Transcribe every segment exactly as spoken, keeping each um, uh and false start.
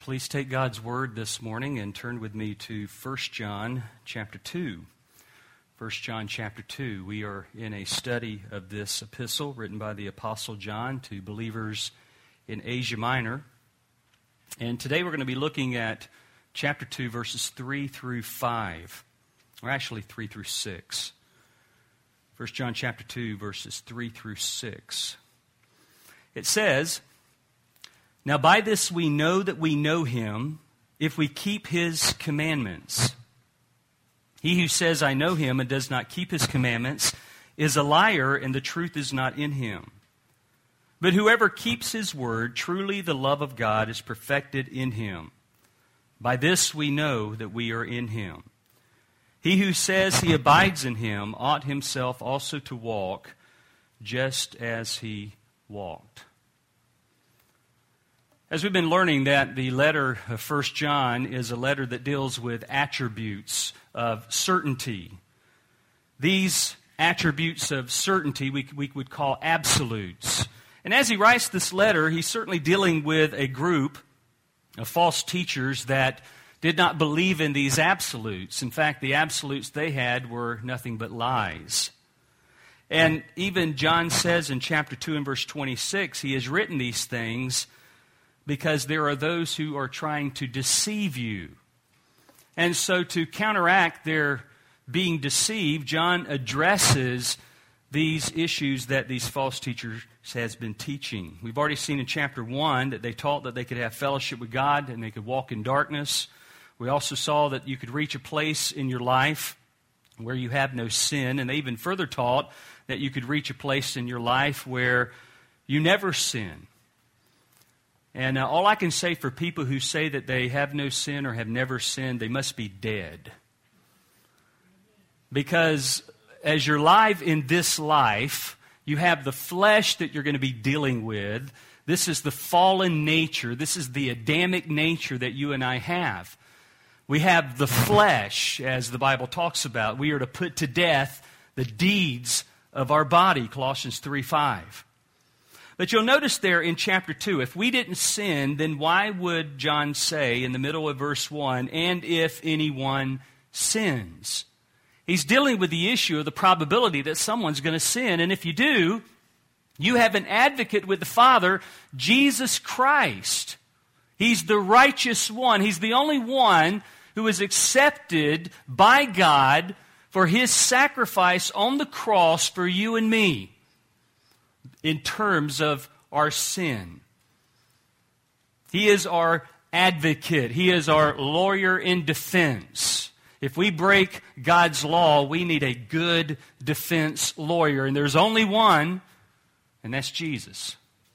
Please take God's Word this morning and turn with me to First John chapter two. First John chapter two. We are in a study of this epistle written by the Apostle John to believers in Asia Minor. And today we're going to be looking at chapter two, verses three through five, or actually three through six. First John chapter two, verses three through six. It says, "Now by this we know that we know him, if we keep his commandments. He who says, 'I know him,' and does not keep his commandments is a liar, and the truth is not in him. But whoever keeps his word, truly the love of God is perfected in him. By this we know that we are in him. He who says he abides in him ought himself also to walk just as he walked." As we've been learning that the letter of First John is a letter that deals with attributes of certainty. These attributes of certainty we, we would call absolutes. And as he writes this letter, he's certainly dealing with a group of false teachers that did not believe in these absolutes. In fact, the absolutes they had were nothing but lies. And even John says in chapter two and verse twenty-six, he has written these things because there are those who are trying to deceive you. And so to counteract their being deceived, John addresses these issues that these false teachers has been teaching. We've already seen in chapter one that they taught that they could have fellowship with God and they could walk in darkness. We also saw that you could reach a place in your life where you have no sin. And they even further taught that you could reach a place in your life where you never sin. And uh, all I can say for people who say that they have no sin or have never sinned, they must be dead. Because as you're alive in this life, you have the flesh that you're going to be dealing with. This is the fallen nature. This is the Adamic nature that you and I have. We have the flesh, as the Bible talks about. We are to put to death the deeds of our body, Colossians three five. But you'll notice there in chapter two, if we didn't sin, then why would John say in the middle of verse one, "and if anyone sins"? He's dealing with the issue of the probability that someone's going to sin. And if you do, you have an advocate with the Father, Jesus Christ. He's the righteous one. He's the only one who is accepted by God for his sacrifice on the cross for you and me in terms of our sin. He is our advocate. He is our lawyer in defense. If we break God's law, we need a good defense lawyer. And there's only one, and that's Jesus.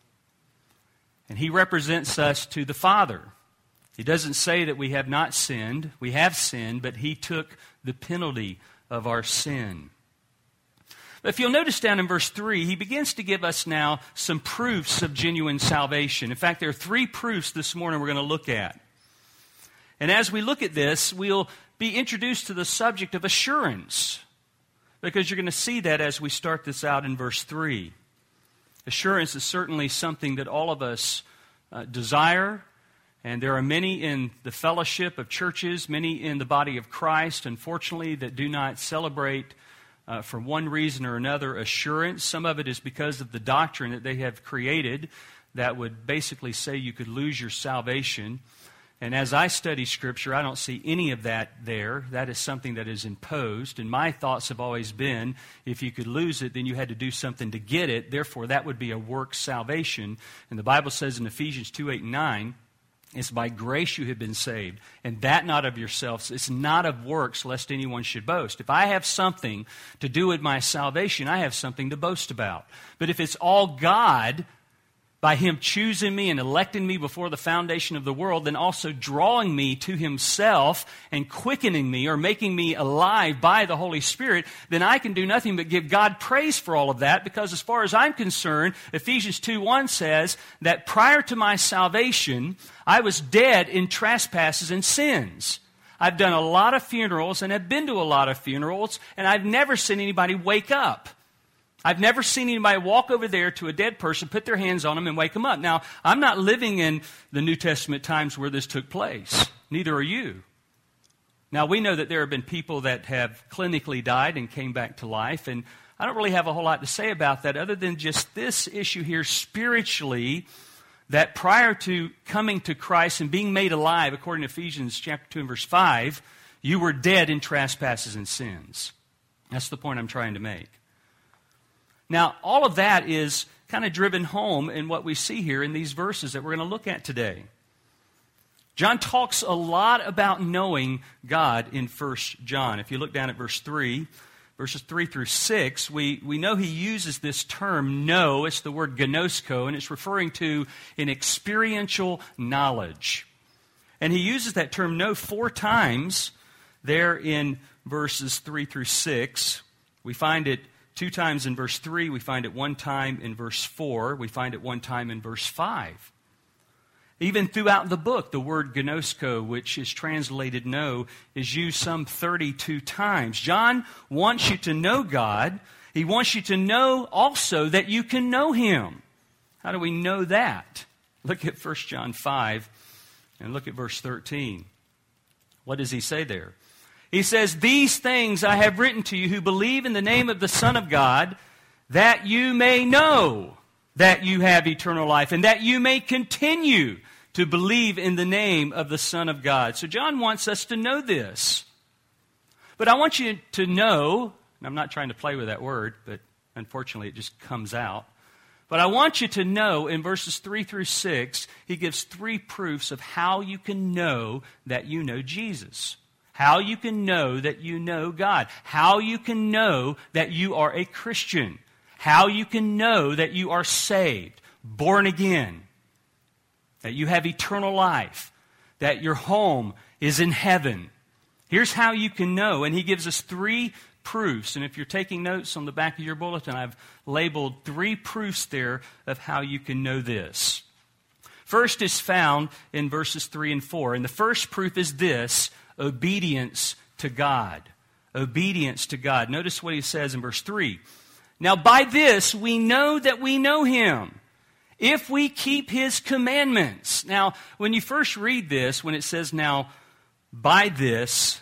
And he represents us to the Father. He doesn't say that we have not sinned. We have sinned, but he took the penalty of our sin. But if you'll notice down in verse three, he begins to give us now some proofs of genuine salvation. In fact, there are three proofs this morning we're going to look at. And as we look at this, we'll be introduced to the subject of assurance, because you're going to see that as we start this out in verse three. Assurance is certainly something that all of us uh, desire, and there are many in the fellowship of churches, many in the body of Christ, unfortunately, that do not celebrate uh, for one reason or another assurance. Some of it is because of the doctrine that they have created that would basically say you could lose your salvation. And as I study Scripture, I don't see any of that there. That is something that is imposed. And my thoughts have always been, if you could lose it, then you had to do something to get it. Therefore, that would be a work salvation. And the Bible says in Ephesians two, eight, and nine, it's by grace you have been saved, and that not of yourselves. It's not of works, lest anyone should boast. If I have something to do with my salvation, I have something to boast about. But if it's all God, by him choosing me and electing me before the foundation of the world, then also drawing me to himself and quickening me or making me alive by the Holy Spirit, then I can do nothing but give God praise for all of that, because as far as I'm concerned, Ephesians two one says that prior to my salvation, I was dead in trespasses and sins. I've done a lot of funerals and have been to a lot of funerals, and I've never seen anybody wake up. I've never seen anybody walk over there to a dead person, put their hands on them, and wake them up. Now, I'm not living in the New Testament times where this took place. Neither are you. Now, we know that there have been people that have clinically died and came back to life, and I don't really have a whole lot to say about that other than just this issue here spiritually, that prior to coming to Christ and being made alive, according to Ephesians chapter two and verse five, you were dead in trespasses and sins. That's the point I'm trying to make. Now, all of that is kind of driven home in what we see here in these verses that we're going to look at today. John talks a lot about knowing God in First John. If you look down at verse three, verses three through six, we, we know he uses this term, know. It's the word gnosko, and it's referring to an experiential knowledge. And he uses that term know four times there in verses three through six. We find it two times in verse three. We find it one time in verse four. We find it one time in verse five. Even throughout the book, the word gnosko, which is translated know, is used some thirty-two times. John wants you to know God. He wants you to know also that you can know Him. How do we know that? Look at First John five and look at verse thirteen. What does he say there? He says, "These things I have written to you who believe in the name of the Son of God, that you may know that you have eternal life, and that you may continue to believe in the name of the Son of God." So John wants us to know this. But I want you to know, and I'm not trying to play with that word, but unfortunately it just comes out. But I want you to know in verses three through six, he gives three proofs of how you can know that you know Jesus. How you can know that you know God. How you can know that you are a Christian. How you can know that you are saved, born again, that you have eternal life, that your home is in heaven. Here's how you can know, and he gives us three proofs. And if you're taking notes on the back of your bulletin, I've labeled three proofs there of how you can know this. First is found in verses three and four. And the first proof is this: obedience to God. Obedience to God. Notice what he says in verse three. "Now by this we know that we know Him, if we keep His commandments." Now, when you first read this, when it says, "Now by this,"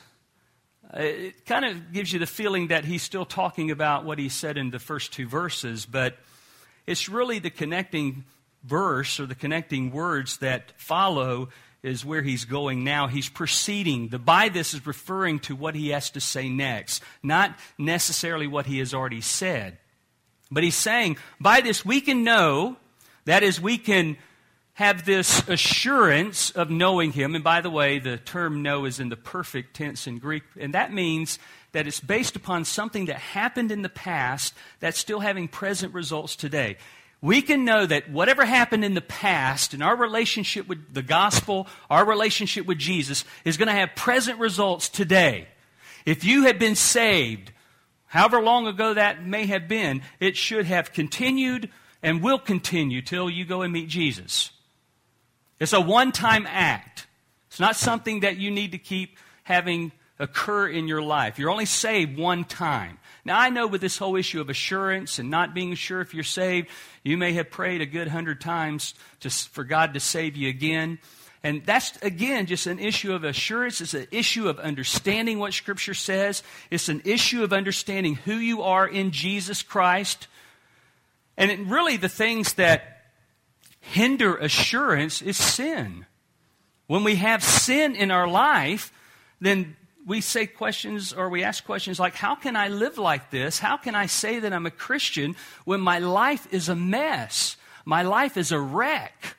it kind of gives you the feeling that he's still talking about what he said in the first two verses, but it's really the connecting verse or the connecting words that follow is where he's going now. He's proceeding. The "by this" is referring to what he has to say next, not necessarily what he has already said. But he's saying, by this we can know, that is, we can have this assurance of knowing Him. And by the way, the term know is in the perfect tense in Greek, and that means that it's based upon something that happened in the past that's still having present results today. We can know that whatever happened in the past in our relationship with the gospel, our relationship with Jesus, is going to have present results today. If you have been saved, however long ago that may have been, it should have continued and will continue till you go and meet Jesus. It's a one-time act. It's not something that you need to keep having occur in your life. You're only saved one time. Now, I know with this whole issue of assurance and not being sure if you're saved, you may have prayed a good hundred times to, for God to save you again. And that's, again, just an issue of assurance. It's an issue of understanding what Scripture says. It's an issue of understanding who you are in Jesus Christ. And it, really the things that hinder assurance is sin. When we have sin in our life, then we say questions or we ask questions like, how can I live like this? How can I say that I'm a Christian when my life is a mess? My life is a wreck.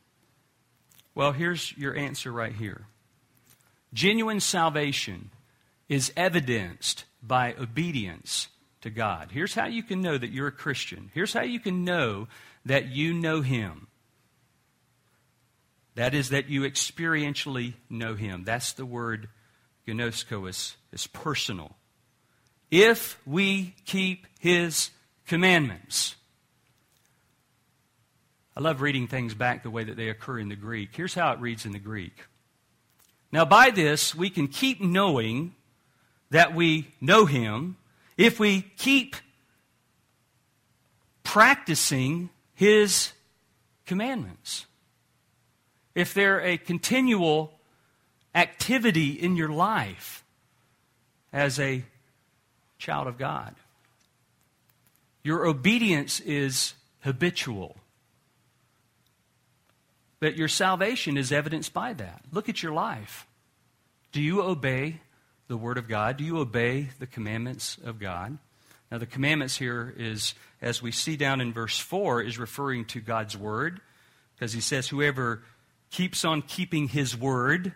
Well, here's your answer right here. Genuine salvation is evidenced by obedience to God. Here's how you can know that you're a Christian. Here's how you can know that you know Him. That is, that you experientially know Him. That's the word gnosko, is, is personal. If we keep His commandments. I love reading things back the way that they occur in the Greek. Here's how it reads in the Greek. Now by this we can keep knowing that we know Him, if we keep practicing His commandments, if they're a continual activity in your life as a child of God. Your obedience is habitual. But your salvation is evidenced by that. Look at your life. Do you obey the Word of God? Do you obey the commandments of God? Now the commandments here is, as we see down in verse four, is referring to God's Word. Because he says, whoever keeps on keeping His Word.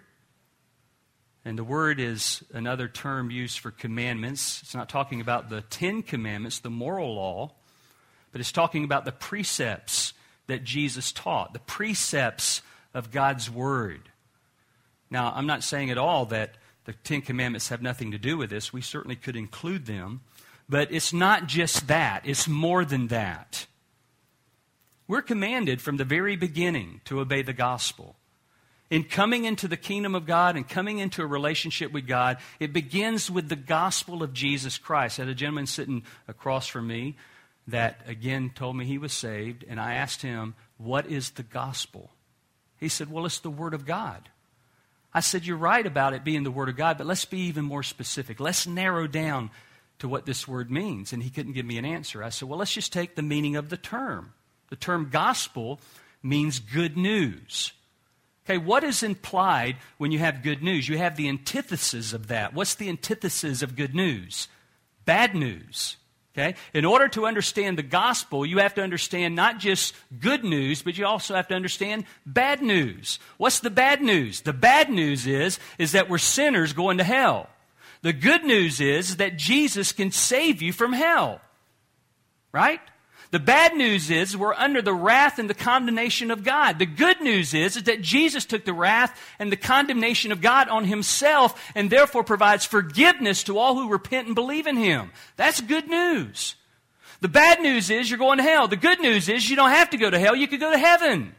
And the Word is another term used for commandments. It's not talking about the Ten Commandments, the moral law. But it's talking about the precepts that Jesus taught. The precepts of God's Word. Now, I'm not saying at all that the Ten Commandments have nothing to do with this. We certainly could include them. But it's not just that. It's more than that. We're commanded from the very beginning to obey the gospel. In coming into the kingdom of God and coming into a relationship with God, it begins with the gospel of Jesus Christ. I had a gentleman sitting across from me that, again, told me he was saved, and I asked him, what is the gospel? He said, well, it's the Word of God. I said, you're right about it being the Word of God, but let's be even more specific. Let's narrow down to what this word means. And he couldn't give me an answer. I said, well, let's just take the meaning of the term. The term gospel means good news. Okay, what is implied when you have good news? You have the antithesis of that. What's the antithesis of good news? Bad news. Okay? In order to understand the gospel, you have to understand not just good news, but you also have to understand bad news. What's the bad news? The bad news is, is that we're sinners going to hell. The good news is that Jesus can save you from hell. Right? The bad news is we're under the wrath and the condemnation of God. The good news is, is that Jesus took the wrath and the condemnation of God on Himself and therefore provides forgiveness to all who repent and believe in Him. That's good news. The bad news is you're going to hell. The good news is you don't have to go to hell. You could go to heaven.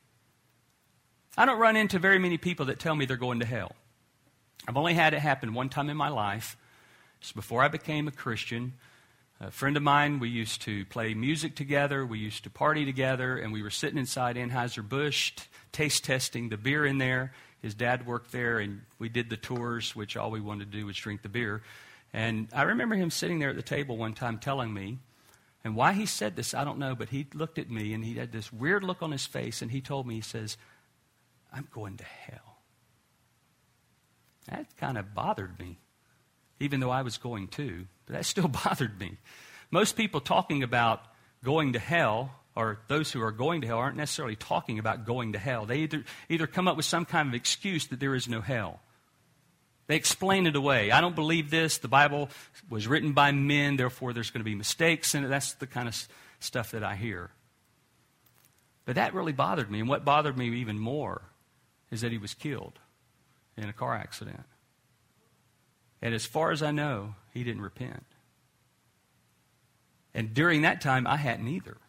I don't run into very many people that tell me they're going to hell. I've only had it happen one time in my life. Just before I became a Christian. A friend of mine, we used to play music together, we used to party together, and we were sitting inside Anheuser-Busch, t- taste testing the beer in there. His dad worked there, and we did the tours, which all we wanted to do was drink the beer. And I remember him sitting there at the table one time telling me, and why he said this, I don't know, but he looked at me, and he had this weird look on his face, and he told me, he says, I'm going to hell. That kind of bothered me, even though I was going to. But that still bothered me. Most people talking about going to hell, or those who are going to hell, aren't necessarily talking about going to hell. They either, either come up with some kind of excuse that there is no hell. They explain it away. I don't believe this. The Bible was written by men, therefore there's going to be mistakes in it. That's the kind of stuff that I hear. But that really bothered me. And what bothered me even more is that he was killed in a car accident. And as far as I know, he didn't repent. And during that time, I hadn't either.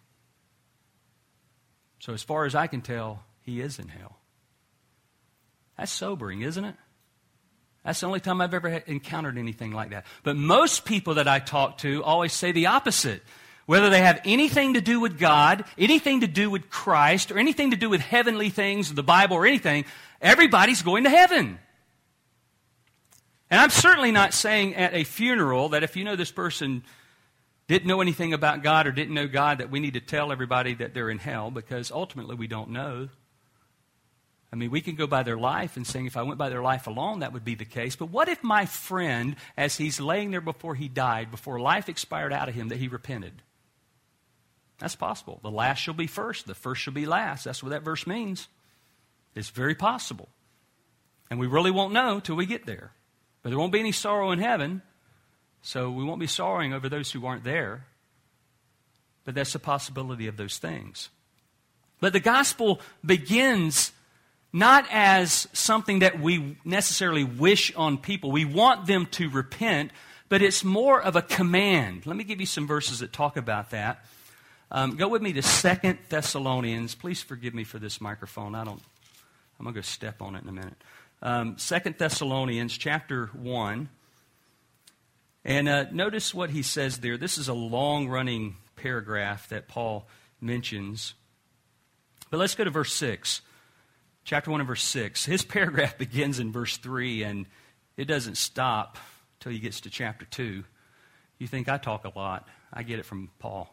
So as far as I can tell, he is in hell. That's sobering, isn't it? That's the only time I've ever encountered anything like that. But most people that I talk to always say the opposite. Whether they have anything to do with God, anything to do with Christ, or anything to do with heavenly things, the Bible, or anything, everybody's going to heaven. And I'm certainly not saying at a funeral that if you know this person didn't know anything about God or didn't know God, that we need to tell everybody that they're in hell, because ultimately we don't know. I mean, we can go by their life and saying if I went by their life alone, that would be the case. But what if my friend, as he's laying there before he died, before life expired out of him, that he repented? That's possible. The last shall be first. The first shall be last. That's what that verse means. It's very possible. And we really won't know till we get there. But there won't be any sorrow in heaven, so we won't be sorrowing over those who aren't there. But that's the possibility of those things. But the gospel begins not as something that we necessarily wish on people. We want them to repent, but it's more of a command. Let me give you some verses that talk about that. Um, go with me to Second Thessalonians. Please forgive me for this microphone. I don't, I'm going to go step on it in a minute. Um, Second Thessalonians chapter one. And uh, notice what he says there. This is a long-running paragraph that Paul mentions. But let's go to verse six. Chapter one and verse six. His paragraph begins in verse three, and it doesn't stop until he gets to chapter two. You think I talk a lot. I get it from Paul.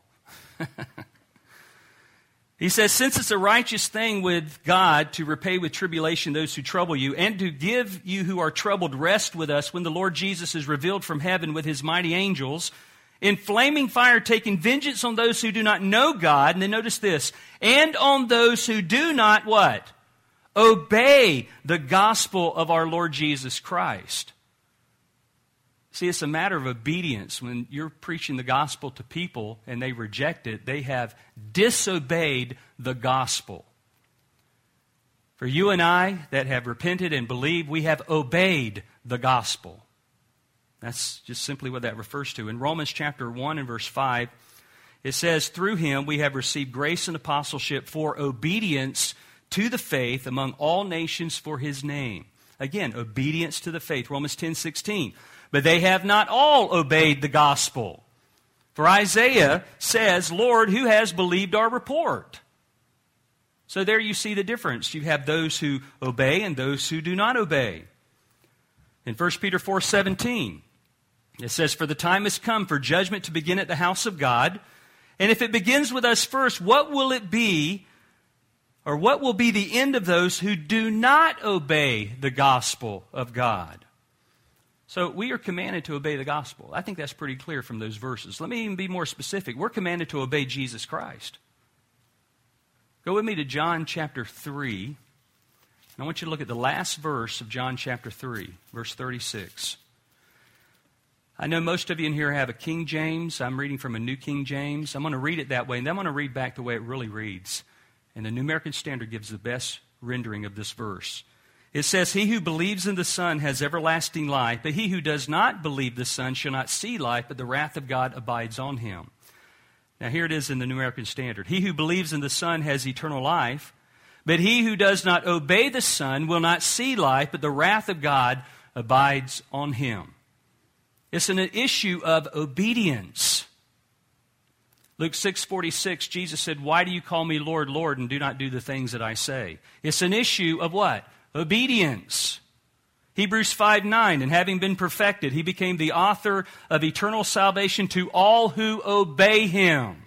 He says, since it's a righteous thing with God to repay with tribulation those who trouble you, and to give you who are troubled rest with us when the Lord Jesus is revealed from heaven with his mighty angels, in flaming fire taking vengeance on those who do not know God, and then notice this, and on those who do not what? Obey the gospel of our Lord Jesus Christ. See, it's a matter of obedience. When you're preaching the gospel to people and they reject it, they have disobeyed the gospel. For you and I that have repented and believed, we have obeyed the gospel. That's just simply what that refers to. In Romans chapter one and verse five, it says, through him we have received grace and apostleship for obedience to the faith among all nations for his name. Again, obedience to the faith. Romans ten sixteen. But they have not all obeyed the gospel. For Isaiah says, Lord, who has believed our report? So there you see the difference. You have those who obey and those who do not obey. In First Peter four seventeen, it says, for the time has come for judgment to begin at the house of God. And if it begins with us first, what will it be, or what will be the end of those who do not obey the gospel of God? So we are commanded to obey the gospel. I think that's pretty clear from those verses. Let me even be more specific. We're commanded to obey Jesus Christ. Go with me to John chapter three. And I want you to look at the last verse of John chapter three, verse thirty-six. I know most of you in here have a King James. I'm reading from a New King James. I'm going to read it that way, and then I'm going to read back the way it really reads. And the New American Standard gives the best rendering of this verse. It says, he who believes in the Son has everlasting life, but he who does not believe the Son shall not see life, but the wrath of God abides on him. Now here it is in the New American Standard. He who believes in the Son has eternal life, but he who does not obey the Son will not see life, but the wrath of God abides on him. It's an issue of obedience. Luke six forty-six, Jesus said, why do you call me Lord, Lord, and do not do the things that I say? It's an issue of what? Obedience. Hebrews five nine, and having been perfected, he became the author of eternal salvation to all who obey him.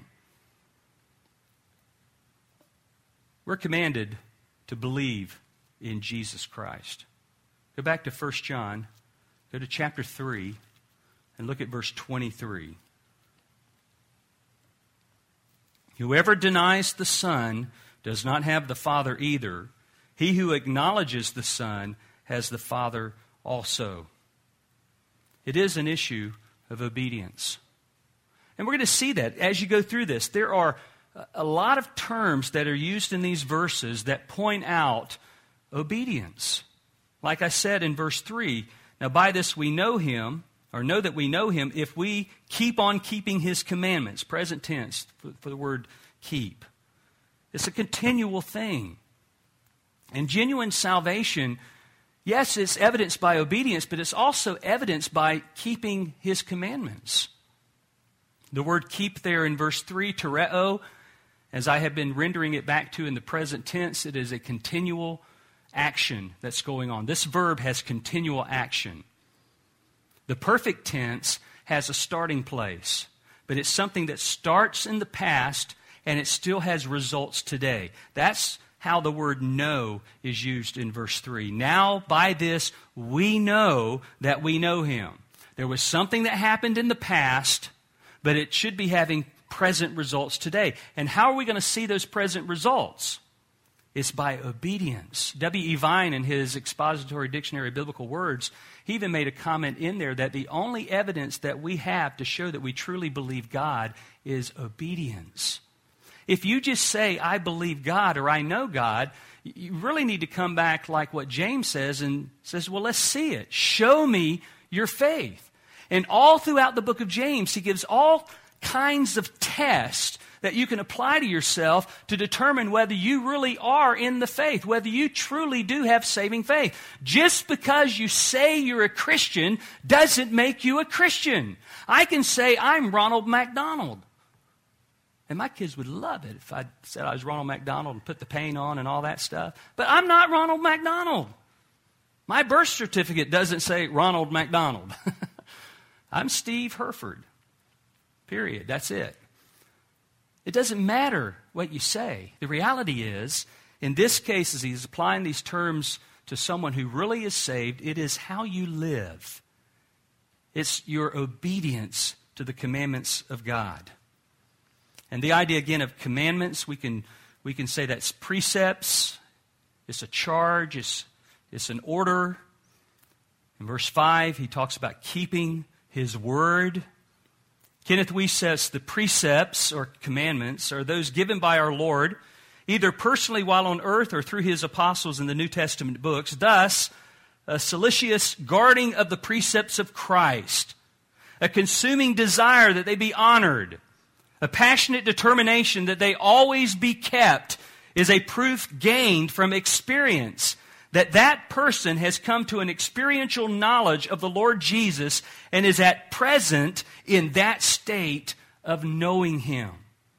We're commanded to believe in Jesus Christ. Go back to First John, go to chapter three, and look at verse twenty-three. Whoever denies the Son does not have the Father either. He who acknowledges the Son has the Father also. It is an issue of obedience. And we're going to see that as you go through this. There are a lot of terms that are used in these verses that point out obedience. Like I said in verse three, now by this we know him, or know that we know him, if we keep on keeping his commandments. Present tense for, for the word keep. It's a continual thing. And genuine salvation, yes, it's evidenced by obedience, but it's also evidenced by keeping his commandments. The word keep there in verse three, tereo, as I have been rendering it back to in the present tense, it is a continual action that's going on. This verb has continual action. The perfect tense has a starting place, but it's something that starts in the past and it still has results today. That's how the word know is used in verse three. Now, by this, we know that we know him. There was something that happened in the past, but it should be having present results today. And how are we going to see those present results? It's by obedience. W E Vine, in his Expository Dictionary of Biblical Words, he even made a comment in there that the only evidence that we have to show that we truly believe God is obedience. If you just say, I believe God or I know God, you really need to come back like what James says and says, well, let's see it. Show me your faith. And all throughout the book of James, he gives all kinds of tests that you can apply to yourself to determine whether you really are in the faith, whether you truly do have saving faith. Just because you say you're a Christian doesn't make you a Christian. I can say I'm Ronald McDonald. And my kids would love it if I said I was Ronald McDonald and put the paint on and all that stuff. But I'm not Ronald McDonald. My birth certificate doesn't say Ronald McDonald. I'm Steve Herford. Period. That's it. It doesn't matter what you say. The reality is, in this case, as he's applying these terms to someone who really is saved, it is how you live. It's your obedience to the commandments of God. And the idea, again, of commandments, we can we can say that's precepts, it's a charge, it's, it's an order. In verse five, he talks about keeping his word. Kenneth Wuest says the precepts or commandments are those given by our Lord, either personally while on earth or through his apostles in the New Testament books. Thus, a solicitous guarding of the precepts of Christ, a consuming desire that they be honored, a passionate determination that they always be kept, is a proof gained from experience that that person has come to an experiential knowledge of the Lord Jesus and is at present in that state of knowing Him.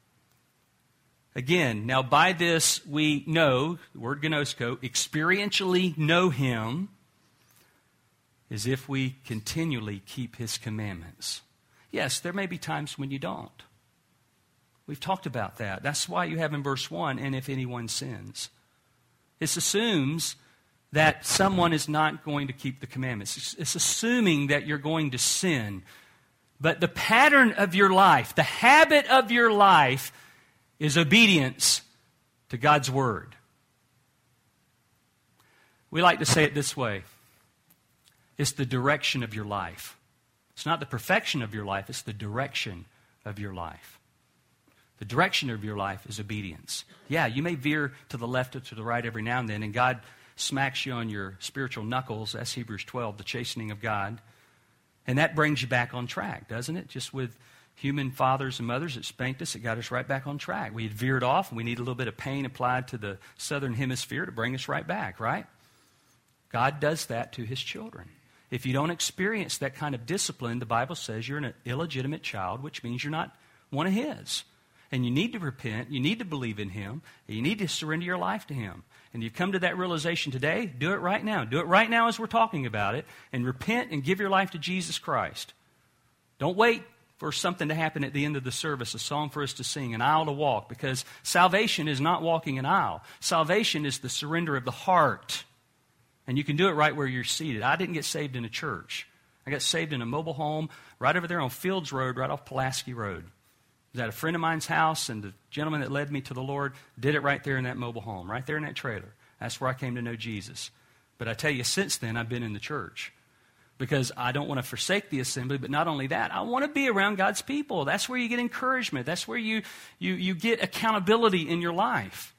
Again, now by this we know, the word gnosko, experientially know Him, is if we continually keep His commandments. Yes, there may be times when you don't. We've talked about that. That's why you have in verse one, and if anyone sins. This assumes that someone is not going to keep the commandments. It's, it's assuming that you're going to sin. But the pattern of your life, the habit of your life, is obedience to God's word. We like to say it this way. It's the direction of your life. It's not the perfection of your life, it's the direction of your life. The direction of your life is obedience. Yeah, you may veer to the left or to the right every now and then, and God smacks you on your spiritual knuckles. That's Hebrews twelve, the chastening of God. And that brings you back on track, doesn't it? Just with human fathers and mothers that spanked us, it got us right back on track. We had veered off, and we need a little bit of pain applied to the southern hemisphere to bring us right back, right? God does that to His children. If you don't experience that kind of discipline, the Bible says you're an illegitimate child, which means you're not one of His. And you need to repent, you need to believe in Him, and you need to surrender your life to Him. And you come to that realization today, do it right now. Do it right now as we're talking about it, and repent and give your life to Jesus Christ. Don't wait for something to happen at the end of the service, a song for us to sing, an aisle to walk, because salvation is not walking an aisle. Salvation is the surrender of the heart. And you can do it right where you're seated. I didn't get saved in a church. I got saved in a mobile home right over there on Fields Road, right off Pulaski Road. I was at a friend of mine's house, and the gentleman that led me to the Lord did it right there in that mobile home, right there in that trailer. That's where I came to know Jesus. But I tell you, since then, I've been in the church because I don't want to forsake the assembly, but not only that, I want to be around God's people. That's where you get encouragement. That's where you, you, you get accountability in your life.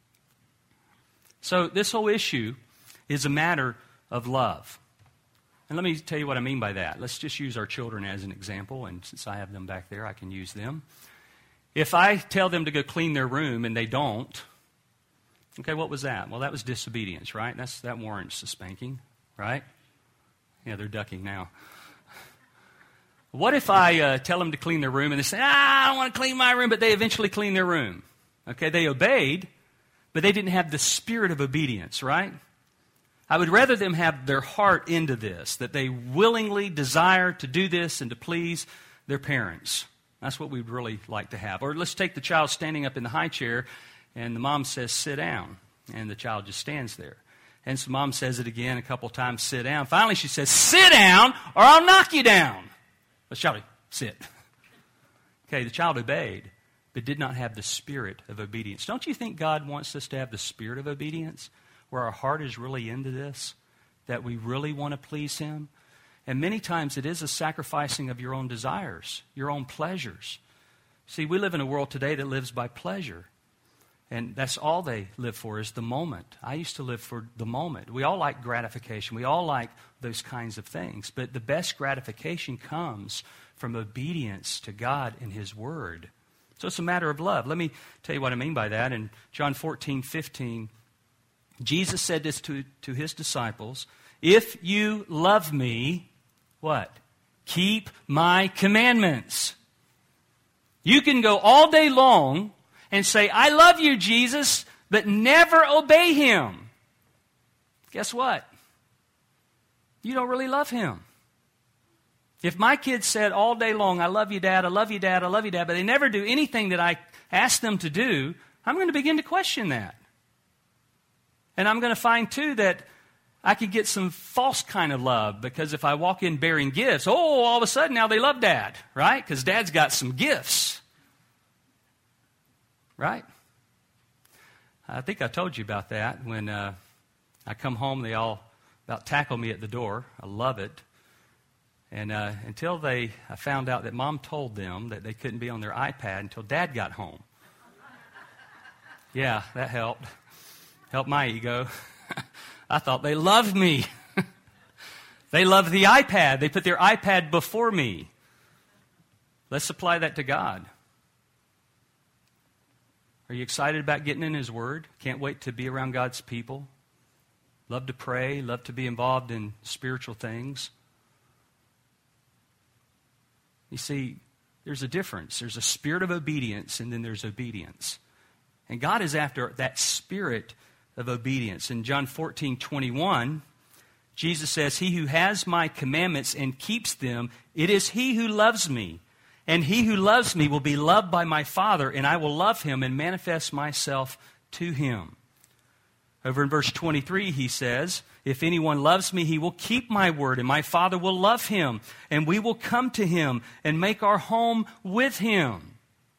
So this whole issue is a matter of love. And let me tell you what I mean by that. Let's just use our children as an example, and since I have them back there, I can use them. If I tell them to go clean their room and they don't, okay, what was that? Well, that was disobedience, right? That's, that warrants a spanking, right? Yeah, they're ducking now. What if I uh, tell them to clean their room and they say, ah, I don't want to clean my room, but they eventually clean their room? Okay, they obeyed, but they didn't have the spirit of obedience, right? I would rather them have their heart into this, that they willingly desire to do this and to please their parents. That's what we'd really like to have. Or let's take the child standing up in the high chair, and the mom says, sit down, and the child just stands there. And so mom says it again a couple times, sit down. Finally she says, sit down, or I'll knock you down. But shouted, sit. Okay, the child obeyed, but did not have the spirit of obedience. Don't you think God wants us to have the spirit of obedience? Where our heart is really into this, that we really want to please Him. And many times it is a sacrificing of your own desires, your own pleasures. See, we live in a world today that lives by pleasure. And that's all they live for is the moment. I used to live for the moment. We all like gratification. We all like those kinds of things. But the best gratification comes from obedience to God and His Word. So it's a matter of love. Let me tell you what I mean by that. In John fourteen fifteen, Jesus said this to, to His disciples, if you love me, what? Keep my commandments. You can go all day long and say, I love you, Jesus, but never obey Him. Guess what? You don't really love Him. If my kids said all day long, I love you, Dad, I love you, Dad, I love you, Dad, but they never do anything that I ask them to do, I'm going to begin to question that. And I'm going to find, too, that I could get some false kind of love, because if I walk in bearing gifts, oh, all of a sudden now they love Dad, right? Because Dad's got some gifts, right? I think I told you about that. When uh, I come home, they all about tackle me at the door. I love it. And uh, until they, I found out that Mom told them that they couldn't be on their iPad until Dad got home. Yeah, that helped. Helped my ego. I thought they loved me. They love the iPad. They put their iPad before me. Let's apply that to God. Are you excited about getting in His Word? Can't wait to be around God's people. Love to pray. Love to be involved in spiritual things. You see, there's a difference. There's a spirit of obedience, and then there's obedience. And God is after that spirit of obedience. In John fourteen twenty-one, Jesus says, He who has my commandments and keeps them, it is he who loves me. And he who loves me will be loved by my Father, and I will love him and manifest myself to him. Over in verse twenty-three, he says, if anyone loves me, he will keep my word, and my Father will love him, and we will come to him and make our home with him.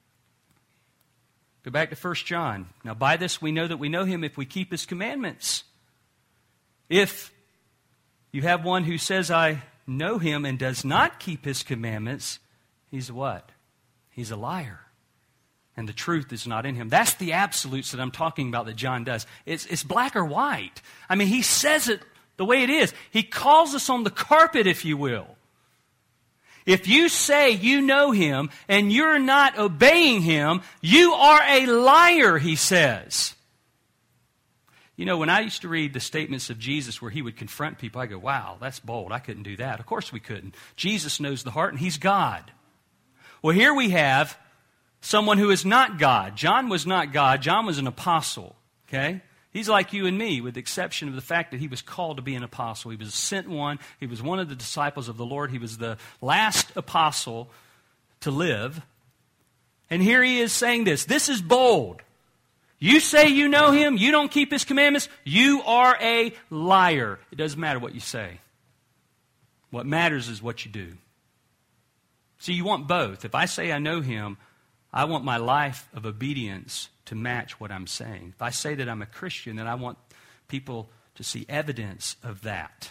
Go back to First John. Now, by this we know that we know him if we keep his commandments. If you have one who says, I know him, and does not keep his commandments, he's what? He's a liar. And the truth is not in him. That's the absolutes that I'm talking about that John does. It's, it's black or white. I mean, he says it the way it is. He calls us on the carpet, if you will. If you say you know him and you're not obeying him, you are a liar, he says. You know, when I used to read the statements of Jesus where he would confront people, I go, wow, that's bold. I couldn't do that. Of course we couldn't. Jesus knows the heart, and he's God. Well, here we have someone who is not God. John was not God. John was an apostle, okay? He's like you and me, with the exception of the fact that he was called to be an apostle. He was a sent one. He was one of the disciples of the Lord. He was the last apostle to live. And here he is saying this. This is bold. You say you know him, you don't keep his commandments, you are a liar. It doesn't matter what you say. What matters is what you do. See, you want both. If I say I know him, I want my life of obedience to match what I'm saying. If I say that I'm a Christian, then I want people to see evidence of that.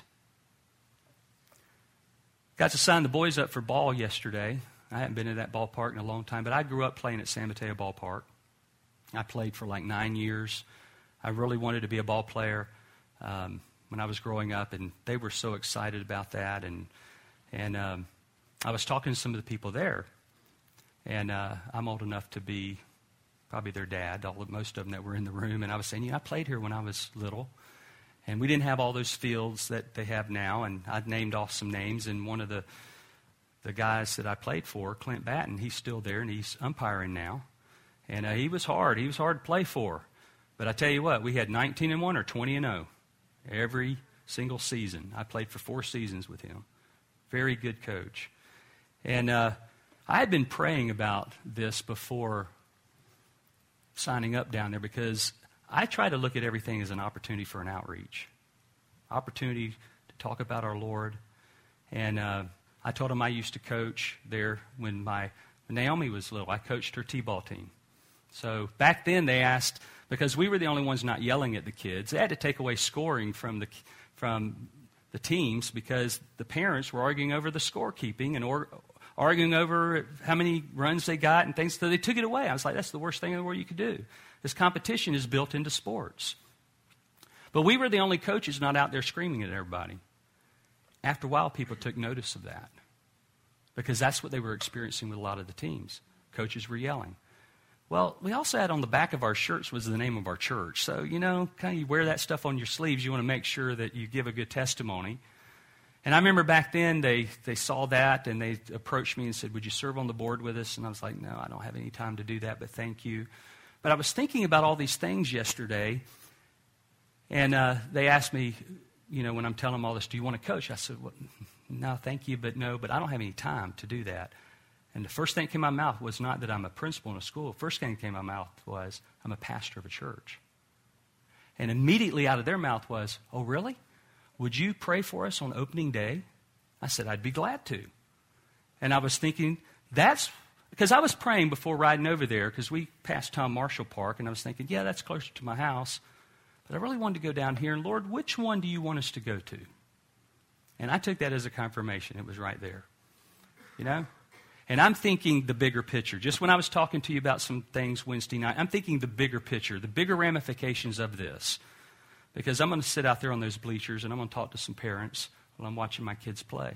Got to sign the boys up for ball yesterday. I haven't been to that ballpark in a long time, but I grew up playing at San Mateo Ballpark. I played for like nine years. I really wanted to be a ball player um, when I was growing up, and they were so excited about that. And and um, I was talking to some of the people there. And uh, I'm old enough to be probably their dad, all, most of them that were in the room. And I was saying, you know, I played here when I was little. And we didn't have all those fields that they have now. And I named off some names. And one of the, the guys that I played for, Clint Batten, he's still there, and he's umpiring now. And uh, he was hard. He was hard to play for. But I tell you what, we had nineteen and one or twenty and oh every single season. I played for four seasons with him. Very good coach. And uh I had been praying about this before signing up down there, because I try to look at everything as an opportunity for an outreach, opportunity to talk about our Lord. And uh, I told him I used to coach there when my when Naomi was little. I coached her t-ball team. So back then they asked, because we were the only ones not yelling at the kids, they had to take away scoring from the from the teams because the parents were arguing over the scorekeeping and or. arguing over how many runs they got and things. So they took it away. I was like, that's the worst thing in the world you could do. This competition is built into sports. But we were the only coaches not out there screaming at everybody. After a while, people took notice of that, because that's what they were experiencing with a lot of the teams. Coaches were yelling. Well, we also had on the back of our shirts was the name of our church. So, you know, kind of you wear that stuff on your sleeves. You want to make sure that you give a good testimony. And I remember back then they, they saw that and they approached me and said, would you serve on the board with us? And I was like, no, I don't have any time to do that, but thank you. But I was thinking about all these things yesterday, and uh, they asked me, you know, when I'm telling them all this, do you want to coach? I said, well, no, thank you, but no, but I don't have any time to do that. And the first thing that came out of my mouth was not that I'm a principal in a school. The first thing that came out of my mouth was, I'm a pastor of a church. And immediately out of their mouth was, oh, really? Would you pray for us on opening day? I said, I'd be glad to. And I was thinking, that's, because I was praying before riding over there, because we passed Tom Marshall Park, and I was thinking, yeah, that's closer to my house. But I really wanted to go down here, and Lord, which one do you want us to go to? And I took that as a confirmation. It was right there. You know? And I'm thinking the bigger picture. Just when I was talking to you about some things Wednesday night, I'm thinking the bigger picture, the bigger ramifications of this. Because I'm going to sit out there on those bleachers and I'm going to talk to some parents while I'm watching my kids play.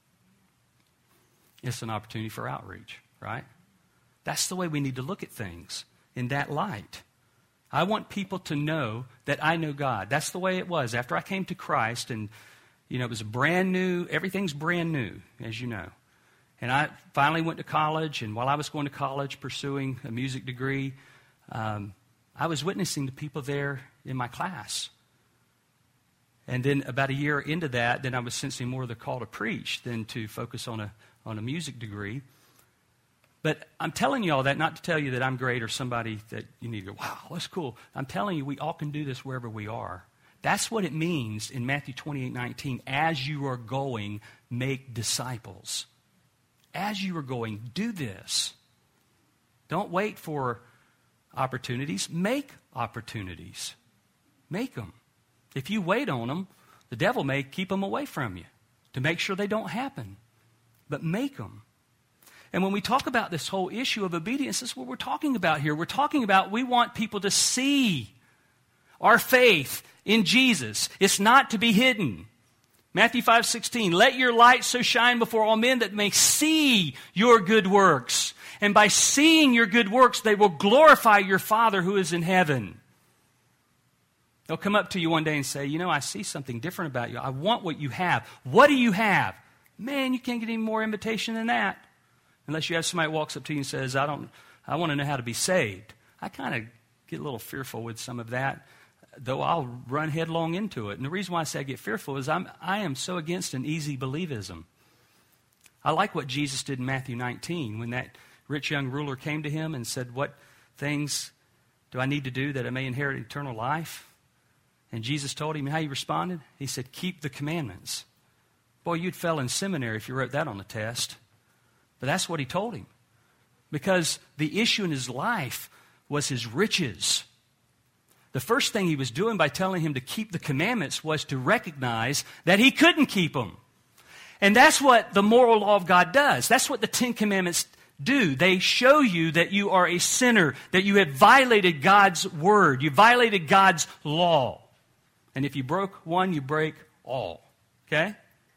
It's an opportunity for outreach, right? That's the way we need to look at things, in that light. I want people to know that I know God. That's the way it was. After I came to Christ, and, you know, it was a brand new, everything's brand new, as you know. And I finally went to college, and while I was going to college pursuing a music degree, um, I was witnessing to people there in my class. And then about a year into that, then I was sensing more of the call to preach than to focus on a on a music degree. But I'm telling you all that not to tell you that I'm great or somebody that you need to go, wow, that's cool. I'm telling you we all can do this wherever we are. That's what it means in Matthew twenty-eight nineteen. As you are going, make disciples. As you are going, do this. Don't wait for opportunities. Make opportunities. Make them. If you wait on them, the devil may keep them away from you to make sure they don't happen. But make them. And when we talk about this whole issue of obedience, this is what we're talking about here. We're talking about we want people to see our faith in Jesus. It's not to be hidden. Matthew five sixteen, let your light so shine before all men that may see your good works. And by seeing your good works, they will glorify your Father who is in heaven. They'll come up to you one day and say, you know, I see something different about you. I want what you have. What do you have? Man, you can't get any more invitation than that. Unless you have somebody who walks up to you and says, I don't, I want to know how to be saved. I kind of get a little fearful with some of that, though I'll run headlong into it. And the reason why I say I get fearful is I'm, I am so against an easy believism. I like what Jesus did in Matthew nineteen when that rich young ruler came to him and said, what things do I need to do that I may inherit eternal life? And Jesus told him how he responded. He said, keep the commandments. Boy, you'd fail in seminary if you wrote that on the test. But that's what he told him. Because the issue in his life was his riches. The first thing he was doing by telling him to keep the commandments was to recognize that he couldn't keep them. And that's what the moral law of God does. That's what the Ten Commandments do. They show you that you are a sinner, that you have violated God's word. You violated God's law. And if you broke one, you break all. Okay?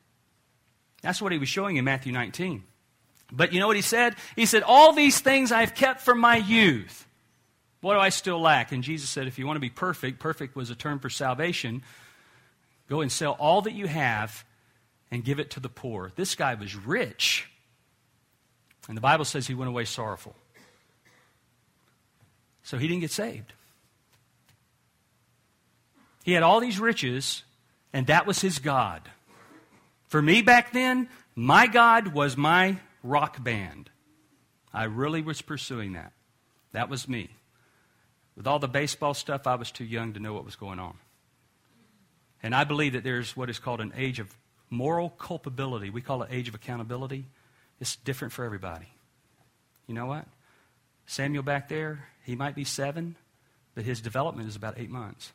That's what he was showing in Matthew nineteen. But you know what he said? He said, all these things I have kept from my youth. What do I still lack? And Jesus said, if you want to be perfect, perfect was a term for salvation, go and sell all that you have and give it to the poor. This guy was rich. And the Bible says he went away sorrowful. So he didn't get saved. He had all these riches, and that was his God. For me back then, my God was my rock band. I really was pursuing that. That was me. With all the baseball stuff, I was too young to know what was going on. And I believe that there's what is called an age of moral culpability. We call it age of accountability. It's different for everybody. You know what? Samuel back there, he might be seven, but his development is about eight months.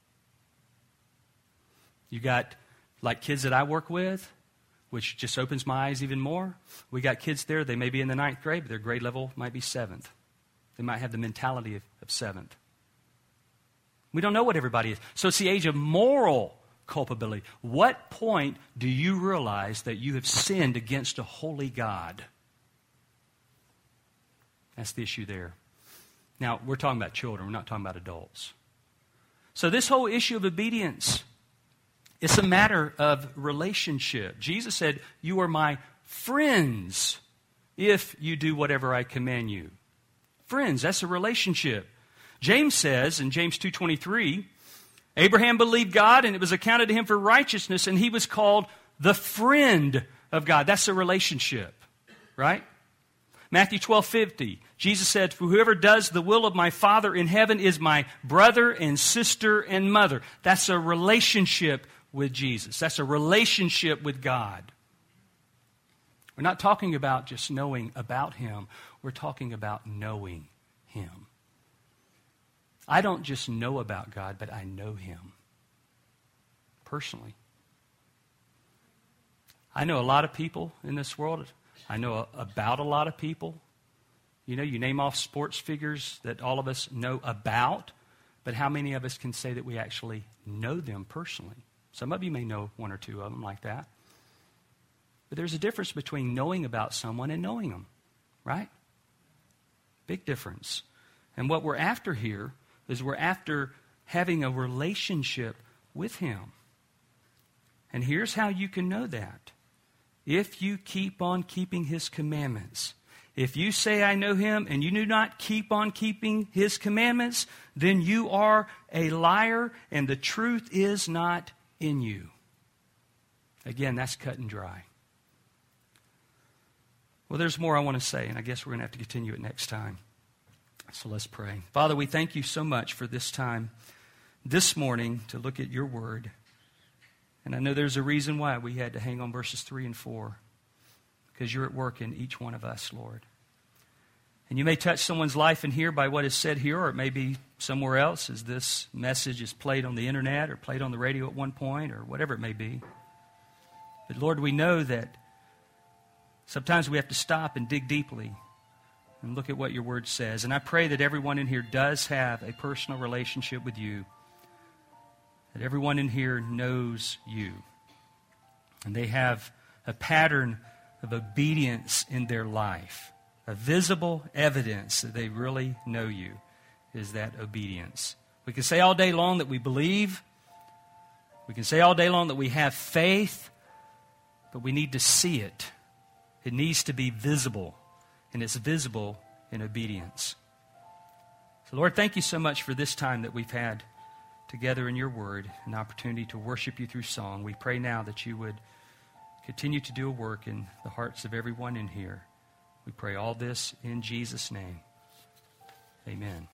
You got, like kids that I work with, which just opens my eyes even more. We got kids there, they may be in the ninth grade, but their grade level might be seventh. They might have the mentality of, of seventh. We don't know what everybody is. So it's the age of moral culpability. What point do you realize that you have sinned against a holy God? That's the issue there. Now, we're talking about children. We're not talking about adults. So this whole issue of obedience, It's a matter of relationship. Jesus said, you are my friends if you do whatever I command you. Friends, that's a relationship. James says in James two twenty-three, Abraham believed God and it was accounted to him for righteousness, and he was called the friend of God. That's a relationship, right? Matthew twelve fifty, Jesus said, for whoever does the will of my Father in heaven is my brother and sister and mother. That's a relationship with Jesus. That's a relationship with God. We're not talking about just knowing about Him. We're talking about knowing Him. I don't just know about God, but I know Him personally. I know a lot of people in this world. I know about a lot of people. You know, you name off sports figures that all of us know about, but how many of us can say that we actually know them personally? Some of you may know one or two of them like that. But there's a difference between knowing about someone and knowing them, right? Big difference. And what we're after here is we're after having a relationship with Him. And here's how you can know that. If you keep on keeping His commandments. If you say, I know Him, and you do not keep on keeping His commandments, then you are a liar, and the truth is not in you. Again, that's cut and dry. Well, there's more I want to say, and I guess we're going to have to continue it next time. So let's pray. Father, we thank you so much for this time this morning to look at your word. And I know there's a reason why we had to hang on verses three and four, because you're at work in each one of us, Lord. And you may touch someone's life in here by what is said here, or it may be somewhere else as this message is played on the internet or played on the radio at one point or whatever it may be. But Lord, we know that sometimes we have to stop and dig deeply and look at what your word says. And I pray that everyone in here does have a personal relationship with you, that everyone in here knows you, and they have a pattern of obedience in their life. A visible evidence that they really know you is that obedience. We can say all day long that we believe. We can say all day long that we have faith, but we need to see it. It needs to be visible, and it's visible in obedience. So, Lord, thank you so much for this time that we've had together in your word, an opportunity to worship you through song. We pray now that you would continue to do a work in the hearts of everyone in here. We pray all this in Jesus' name. Amen.